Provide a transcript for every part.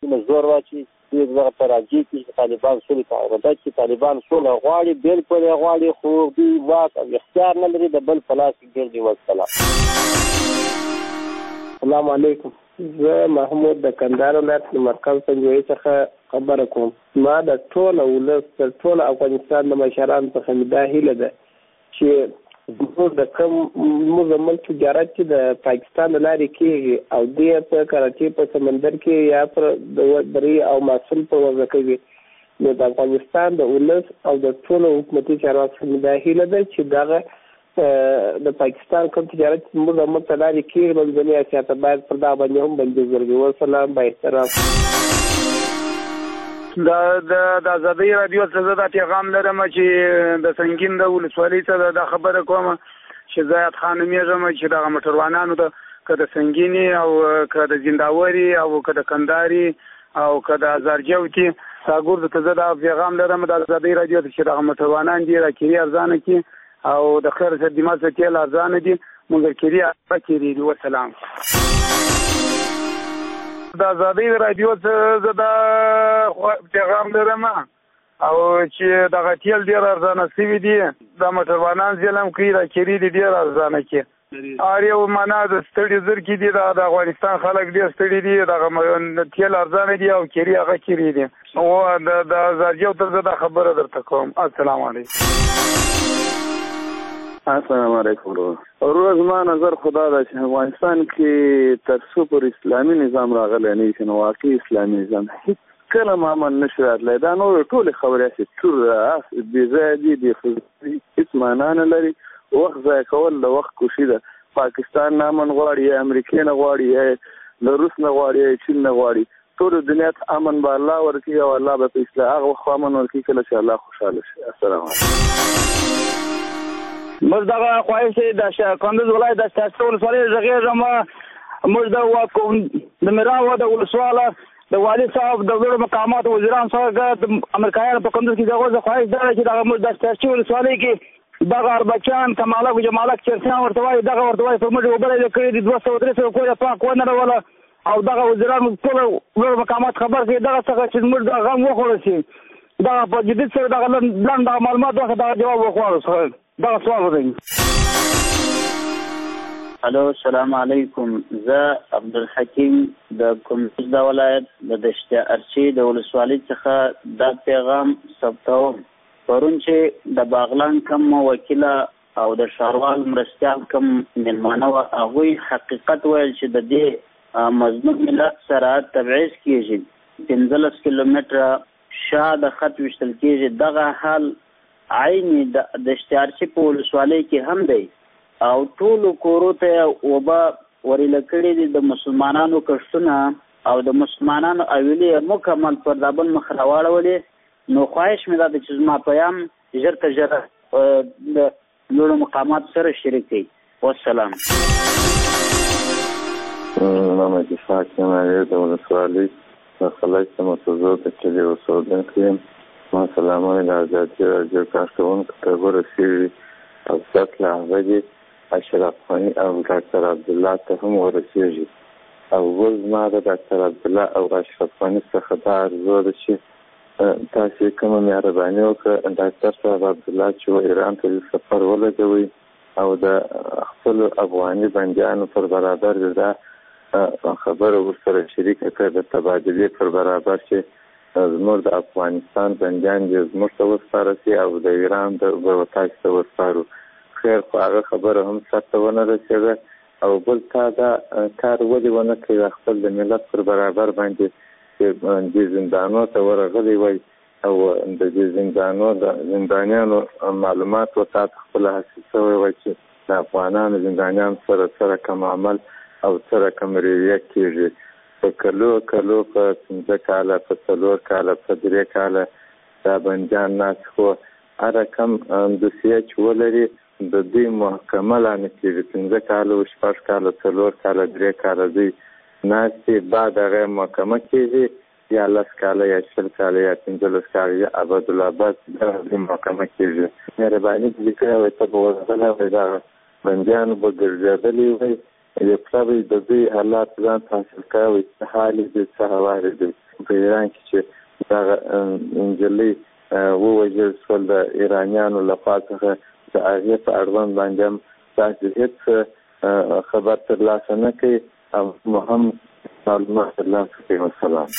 حکومتونه زور واچي دغه ته راجع کړي چې طالبان سولې ته غوږ چې طالبان سوله غواړي بالکل یې غواړي خو دوی واک او اختیار نه لري د بل په لاس کې ګرځي. والسلام. السلام علیکم. زه محمود د کندهار ولایت د مرکز سنجوي څخه خبره کوم. ما د ټول ولس تر ټول افغانستان د مشرانو څخه دا هیله ده چې موږ د کوم زموږ تجارت چې د پاکستان د لارې کېږي او دې په کراچۍ په سمندر کې یا پر درې او ماسل په وضع کوي نو د افغانستان د ولس او د ټولو حکومتي چارواکو دا هیله ده چې دغه د پاکستان کوم تجارت چې موږ زموږ ته لارې کېږي منځنۍ اسیا ته باید پر دغه باندې هم بندیز ورکړي. والسلام. با احترام. د ازادۍ راډیو څخه دا پیغام لرم چې د سنگین د ولسوالۍ څخه دا خبره کوم چې زیات خان نومیږم چې دغه موټروانانو د که د سنگیني او که د زنداوري او که د کندهاري او که د هزارجوتي ساګور د تزه دا پیغام لرم د ازادۍ راډیو چې دغه موټروانان دي راکړي ارزانه کې او د خیر سره د ماسه تیل ارزانه دي مونږ کړي پکې دي. والسلام. د ازادۍ راډیو څخه دا پیغام لرم او چې دغه تیل ډېر ارزانه شوي دي د موټروانان ظلم کوي راکړي دي ډېر ارزانه کې هر یو معنا د ستړي زر کې دي د افغانستان خلک ډېر ستړي دي دغه تیل ارزانه دي او کړي هغه کړي دي او د ازادیو ته دا خبره درته کوم. السلام علیکم. السلام علیکم. روز ما نظر خدا دا چې افغانستان کې تر څو پر اسلامي نظام راغلی نه شي نو واقعي اسلامي نظام هیڅ کله ما من نشي راتلی. دا نور ټولې خبرې چې ټول بې ځایه دي هیڅ معنا نه لري. وخت ضایع کول د وخت کوشي ده. پاکستان نه امن غواړي یا امریکې نه غواړي یا له روس نه غواړي یا چین نه غواړي. ټول دنیا ته امن به الله ورکړي او الله به په اصلاح هغه وخت امن ورکړي کله چې الله خوشحاله شي. السلام علیکم. موږ دغه خواهش د کندوز ولایت د سیاسي ولسوالۍ غږېږم. موږ د میران د ولسواله د والي صاحب د لوړو مقاماتو وزیران څخه د امریکایانو په کندوز کې دغه خواهش دا چې دغه موږ د سیاسي ولسوالۍ کې دغه اربچان کمالک جمالک چرسیان ورته وایي دغه ورته وایي پر موږ اوبه یې کړي دي 200-300 کوره پاک ونړوله او دغه وزیران ټول لوړ مقامات خبر کړي دغه څخه چې موږ د غم وخوړل شي دغه په جدي سره دغه لنډ معلومات ورکړه دغه جواب وخوړل دغه سوال دی. الو السلام علیکم. زه عبدالحکیم د کندوز د ولایت د دشت ارچي د ولسوالۍ څخه دا پیغام ثبتوم. پرون چې د باغلان کم وکیله او د ښاروال مرستیال کم مېلمانه وه هغوی حقیقت ویل چې د دې مظلوم ملت سره تبعیض کېږي 15 کیلومتره شا د خط ویشتل کېږي. دغه حال عیني د اشتهارچي په ولسوالۍ کې هم دی او ټولو کورو ته اوبه وریله کړي دي. د مسلمانانو کښتونه او د مسلمانانو اویلې مکمل پر د بل مخ راواړولې. نو خواهش مې دا ده چې زما پیام ژر تر ژره د لوړو مقاماتو سره شریک کړي. والسلام. نام اتفاق یم د ولسوالۍ خلک ته متوجه د کلي اوسېدونکی یم. ما سلامونه د ازادي راډیو کارکوونکو ته ورسېږي او سطل هغه دي اشرف غني او ډاکټر عبدالله ته هم ورسېږي او اوس زما د ډاکټر عبدالله او اشرف غني څخه دا ارزو ده چې تاسې کومه مهرباني وکړه ډاکټر صاحب عبدالله چې ایران ته سفر ولګوئ او د خپلو افغاني بندیانو پر برابر دا خبره ورسره شریکه کړه د تبادلې پر برابر چې زموږ د افغانستان بندیان دې زموږ ته وسپاره سي او د ایران به تاسو ته وسپارو. خیر خو هغه خبره هم سرته ونه رسېده او بل تا دا کار ولې ونه کوي خپل د ملت پر برابر باندې چې دې زندانو ته ورغلی وای او د دې زندانو د زندانیانو معلومات ورته خپله حاصل شوی وای چې د افغانانو زندانیانو سره کوم عمل او سره کوم رویه کېږي. په کلو په 15 کاله په 4 کاله په 3 کاله دا بندیان ناست خو هر کم دوسیه چې ولري د دوی محکمه لاندې کېږي 15 کاله 6 کاله 4 کاله 3 کاله دوی ناستې بعد هغه محکمه کېږي یا 10 کاله یا 20 کاله یا 15 کاله یا ابدالآباد دا دوی محکمه کېږي. مهرباني دې کړی وای ته به ورغلی وای دغه بندیانو به ګرځېدلي وای یو کله د دوی حالات ځان ته حاصل کوي څه حال دي څه هوارې دي. په ایران کې چې دغه نجلۍ ووژل شول د ایرانیانو له خوا څخه د هغې په اړوند باندې هم تاسو هېڅ خبر ترلاسه نه کوي او مهم معلومات ترلاسه کوي. والسلام.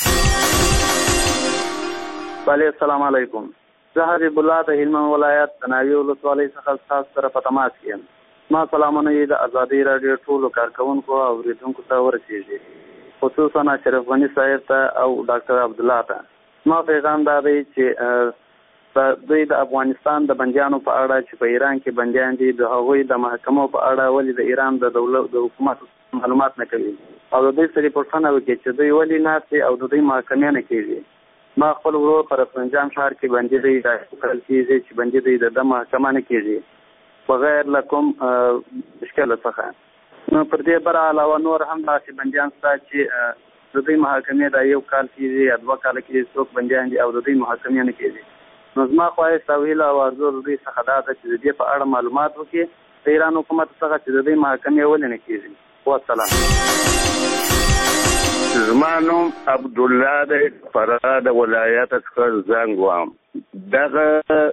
السلام علیکم. زه حبیب الله د هلمند ولایت د ناوې ولسوالۍ څخه ستاسو سره په تماس کې یم. ما سلامونه یې د ازادۍ راډیو ټولو کارکوونکو او اورېدونکو ته ورسېږي، خصوصا اشرف غني صاحب ته او ډاکټر عبدالله ته. ما پیغام دا دی چې دوی د افغانستان د بندیانو په اړه چې په ایران کې بندیان دي د هغوی د محکمو په اړه ولې د ایران د دولت د حکومت معلومات نه کوي او د دوی سره پوښتنه وکړي چې دوی ولې ناست او د دوی محکمې نه کېږي. ما خپل ورور په رفسنجان ښار کې بندي دی کړل کېږي چې بندي دی د محکمه نه کېږي بغیر له کوم مشکل څخه. نو پر دې بر علاوه نور هم داسې بندیان شته چې د دوی محکمې د یو کال کېږي یا 2 کاله کېږي څوک بندیان دي او د دوی محکمې نه کېږي. نو زما خواهش او هیله او ارزو د دوی څخه دا ده چې د دې په اړه معلومات وکړي د ایران حکومت څخه چې د دوی محکمې ولې نه کېږي. والسلام. زما نوم عبدالله دی، فراه د ولایت څخه زنګ وام. دغه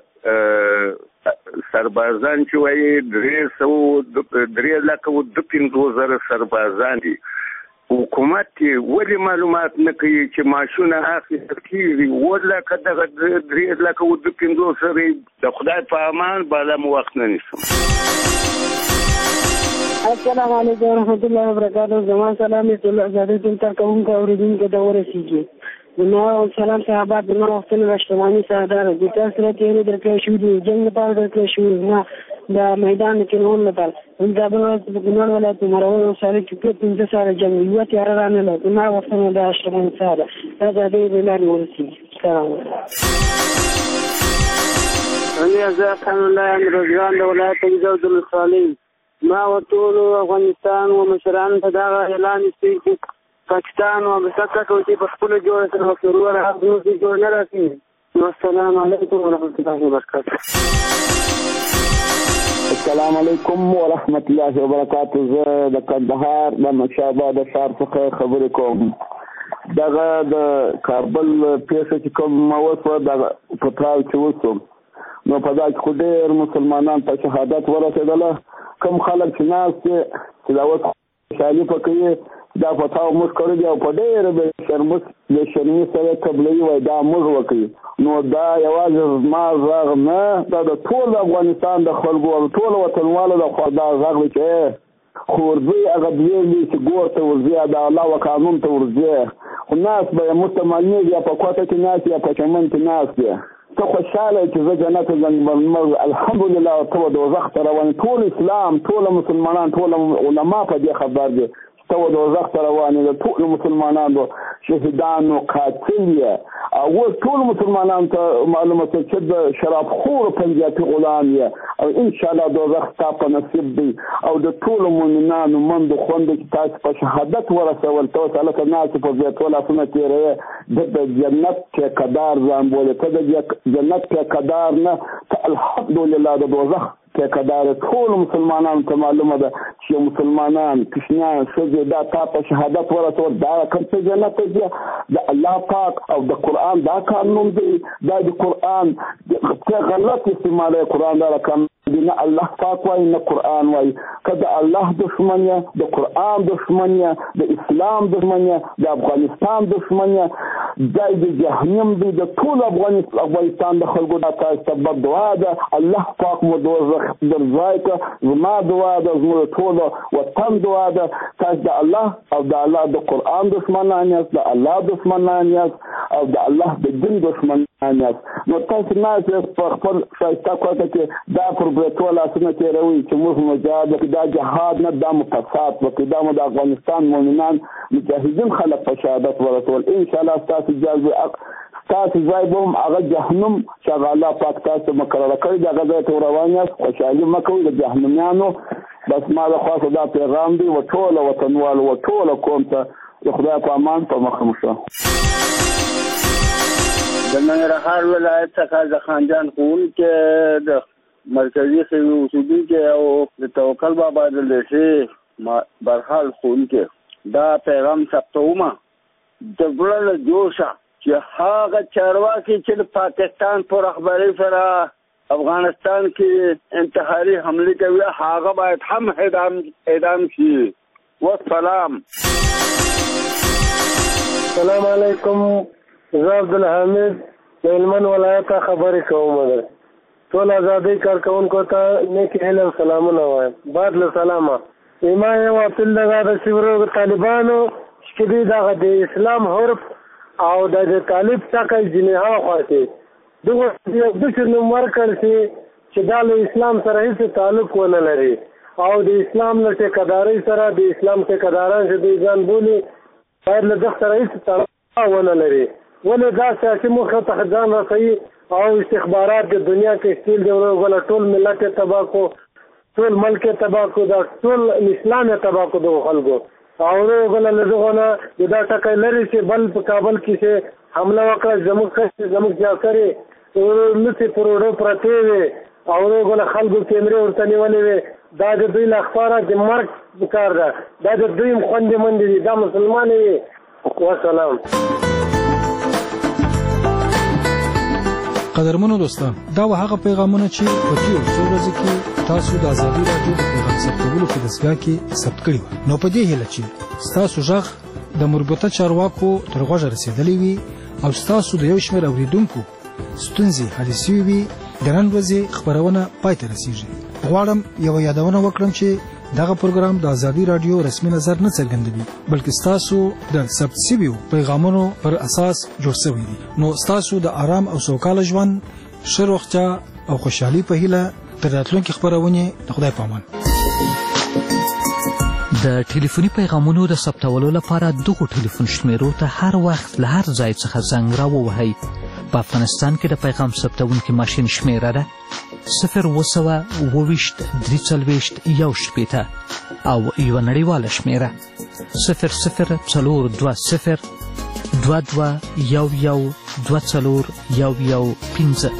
سربازان چې وایي 3,52,000 سربازان دي. حکومت ولې معلومات نه کوي چې معاشونه اخیستل کېږي؟ ولکه دغه 3,52,000 د خدای په امان بالا مو وخت نه نیسم. السلام علیکم ورحمۃ اللہ وبرکاتہ. زما سلام ټول آزادۍ ټول کارکوونکو او اورېدونکو ته ورسېږي. زما سلام صحابات زما وختونه د شتمنۍ سردار دي. تاسو سره تېرې درکړی شوي دي، جنګ لپاره درکړی شوي زما د میدان د کینولو لپاره. هم د کابل ولایت په کونړ ولایت په مرور ولسوالۍ کې 15 ساله جنګ یوه تیاره رانغله. زما وختونه د شتمنۍ څخه ده. د آزادۍ د لارې ورسېږي. سلام علیکم. زه خان الله یم روزګان د ولایت د ولسوالۍ. ما و ټول افغانستان و مشران په دغه اعلان ایستلی چې پاکستان و امریکا کوي چې په خپلو جوړه سره ضرور هغه نور دې جوړ نه راځي. السلام علیکم ورحمۃ الله وبرکاتہ. السلام علیکم ورحمۃ الله وبرکاتہ. زه د کندهار د مشابه د ښار څخه خبرې کوم. دغه د کابل پیښه چې کوم وشوه دغه په کال کې وشو، نو په دا کې خو ډېر مسلمانان په شهادت ورسېدله. کوم خلک چې ناست دي چې دا اوس خوشحالي په کوي دا فتوا موږ کړې دي او په ډېره بې شرمۍ سره قبلوي وایي دا موږ وکړي. نو دا یوازې زما غږ نه، دا د ټول افغانستان د خلکو او ټولو وطنوالو لخوا دا غږ دی چې خو ورځي هغه دویم دی چې ګور ته ورځي د الله و قانون ته ورځي. خو ناست به موږ ته معلومېږي یا په کوټه کې ناست یا په چمن کې ناست دی. ته خوشحاله چې زه جنت ته ځم الحمدلله او ته دوزخ ته روان. ټول اسلام ټول مسلمانان ټول علما په دې خبر دي ته دوزخ ته روان دي. ټول مسلمانانو شهیدانو قاتل یې او ټول مسلمانانو ته معلومه چې د شرابخور پنجابي غلام یې او ان شاء الله دوزخ تا په نصیب دی. او د ټول مؤمنانو مند خوند چې تاسو په شهادت ورسول تاسو الله ناس په دې ټول اسنه تیرې د جنت کې قدار ځان بوله ته د جنت کې قدار نه ته الحمدلله د دوزخ کې قدار. ټول مسلمانانو ته معلومه ده چې مسلمانان کشنان ښځې دا تا په شهادت ورسول دا کوم څه جنت ته ځي د الله پاک او د قرآن دا قانون دی. دا د قرآن غلط استعمال قرآن دا رقم نه الله پاک وایي نه قرآن وایي. که د الله دشمن یې د قرآن دشمن یې د اسلام دشمن یې د افغانستان دشمن یې ځای د جهنم دی د ټول افغانستان د خلکو دا تاسو ته بد دعا ده. الله پاک مو دوزخ در ځای که زما دعا ده زموږ ټول وطن دعا ده. تاسو د الله او د الله د قرآن دشمنان یاست، د الله دشمنان یاست او د الله د دین دشمنان یاست. نو تاسو ناست یاست په خپل ښایسته کوټه کې دا پر ټول اسنه تیروي چې موږ مجاهد دا جهاد نه دا مفسد وکړي. دا مو د افغانستان مؤمنان مجاهدین خلک په شهادت ورسول. ان شاء الله تاسو جازي تاسو ځای به هم هغه جهنم چې هغه الله پاک تاسو مقرره کړی د هغه ځای ته روان یاست. خوشحالي مه کوئ د جهنمیانو. بس ما د خواست دا پیغام دی و ټول وطنوالو و ټول قوم ته د خدای په امان په مخ مشه. د ننګرهار ولایت څخه د خانجان ښوونکی د مرکزي ښوونځي اوسېدونکی او د توکل بابا د لیسې برحال ښوونکی دا پیغام ثبتومه. د زړه له جوشه چې هغه چارواکي چې د پاکستان په رهبرۍ سره افغانستان کې انتحاري حمله کوي هغه باید هم اعدام شي. والسلام. السلام علیکم. زه عبدالحمید د هلمند ولایت خبرې کوم. ټول ازادۍ کارکوونکو ته نیک علم سلامونه وایم. بعد له سلامه ما یو اپیل دغه د سیورو طالبانو چې دوی دغه د اسلام حرف او د طالب ټاکل جنیها خواته دغه د څه نوم ورکړ چې دا له اسلام سره هیڅ تعلق ونه لري او د اسلام له ټیکدارۍ سره د اسلام ټیکداران چې دوی ځان بولي باید له دغه سره هیڅ تعلق ونه لري. ولې دا سیاسي موخه ته ځان رسوي او استخبارات د دنیا کې استیل دی ورغله ټول ملت تباہ کو ټول ملک تباہ کو دا ټول اسلام تباہ کو د خلکو او ورغله لږونه دا ټکای لري چې بل په کابل کې چې حمله وکړه زموږ ځاکري نو پروډو پرته وي او ورغله خلکو کیمرې ورته نیولې وي. دا د دوی لخوا د مرګ کار ده. دا د دوی خوندې منډې دي. دا مسلمان وي. والسلام. قدرمنو دوستان، دا هغه پیغامونه چې په تیر څو ورځې کې تاسو د ازادي راډیو د پیغام ثبتولو په دستګاه کې ثبت کړي وو. نو په دې هیله چې ستاسو غږ د مربوطه چارواکو تر غوږه رسېدلی وي او ستاسو د یو شمېر اورېدونکو ستونزې حل سوي وي، د نن ورځې خپرونه پای ته رسېږي. غواړم یوه یادونه وکړم چې دغه پروګرام د ازادي راډیو رسمي نظر نه څرګندوي، بلکې ستاسو د ثبت شویو پیغامونو پر اساس جوړ شوی دی. نو ستاسو د آرام او سوکاله ژوند، ښه روغتیا او خوشحالي په هیله تر راتلونکي خپرونې د خدای په امان. د ټلیفوني پیغامونو د ثبتولو لپاره دغو ټلیفون شمیرو ته هر وخت له هر ځای څخه زنګ راووهئ. په افغانستان کې د پیغام ثبتونکي ماشین شمیره ده 020 23 1 او یوه نړیواله شمیره 00 22 11 24 15.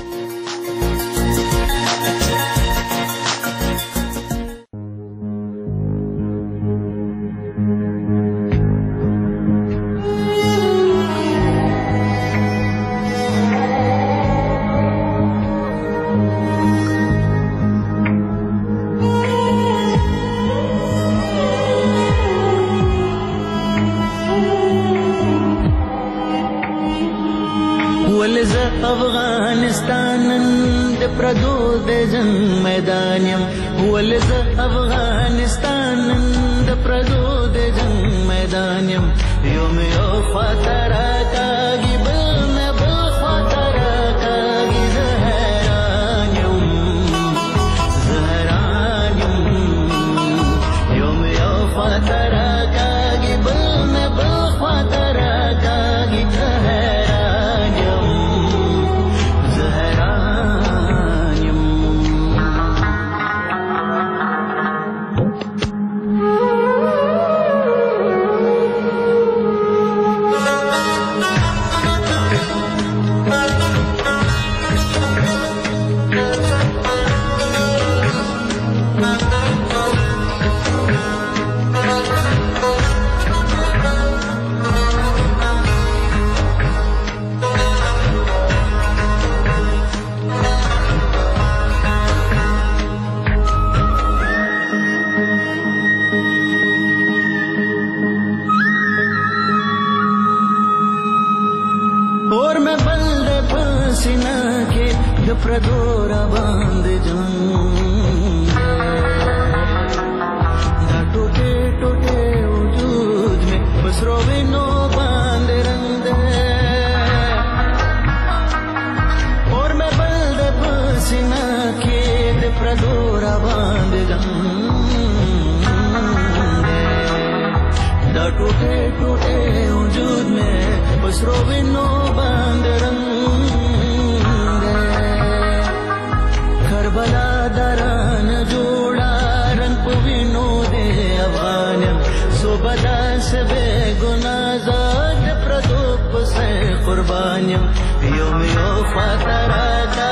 افغانستان د پردو د جنگ میدان یم، ولې زه افغانستان د پردو د جنگ میدان یم. یو مې یو خواته راکاږي بل مې بل خواته راکاږي. زه حیران یم یو مې یو خواته راکاږي بل مې بل خواته راکاږي. زه حیران یم پردو را باندې جنگ دا ټوټه ټوټه وجود میں بسرو وینو باندې رنگ دے اور میں بل د پسینا کې د پردو را باندې جنگ دا ټوټه ټوټه وجود میں بسرو وینو باندې رنگ کربلا دران جوړا رنگ پوینو دے افغانم صوبدا سے بے گناہ ذات پردو پسے قربانیم یوم یو فاترہ